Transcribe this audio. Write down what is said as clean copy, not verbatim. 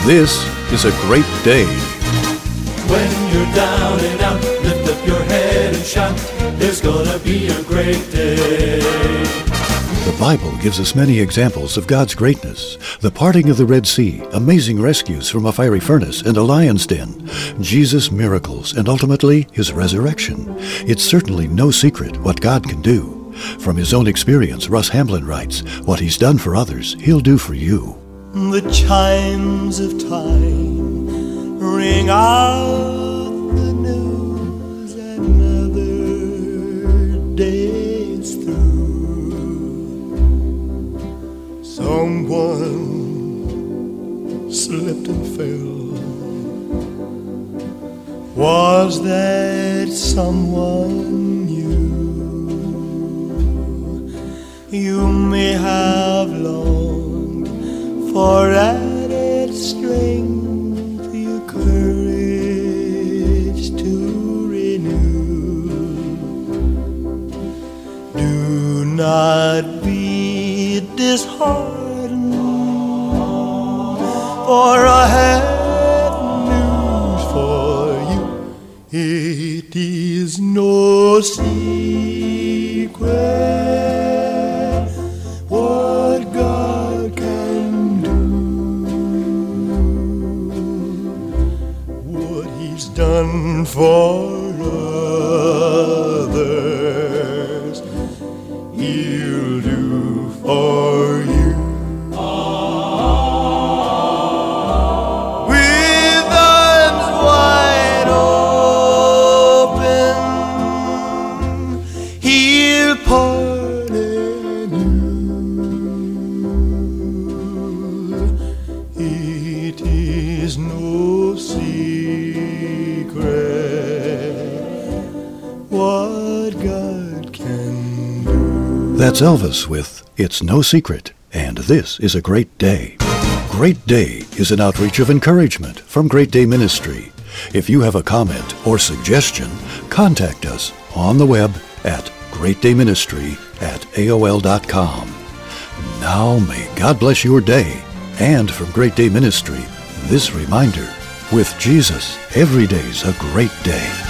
this is a great day. When you're down and out, lift up your head and shout, there's gonna be a great day. The Bible gives us many examples of God's greatness. The parting of the Red Sea, amazing rescues from a fiery furnace and a lion's den, Jesus' miracles, and ultimately His resurrection. It's certainly no secret what God can do. From his own experience, Russ Hamblin writes, what He's done for others, He'll do for you. The chimes of time ring out the news, another day is through. Someone slipped and fell. Was that someone you? You may have longed for added strength, your courage to renew. Do not be disheartened, for I have news for you. It is no secret what God can do, what He's done for others, He'll do for you. With arms wide open, He'll pardon you. It is no secret what God can do. That's Elvis with It's No Secret, and this is a great day. Great Day is an outreach of encouragement from Great Day Ministry. If you have a comment or suggestion, contact us on the web at greatdayministry@aol.com. Now may God bless your day. And from Great Day Ministry, this reminder, with Jesus, every day's a great day.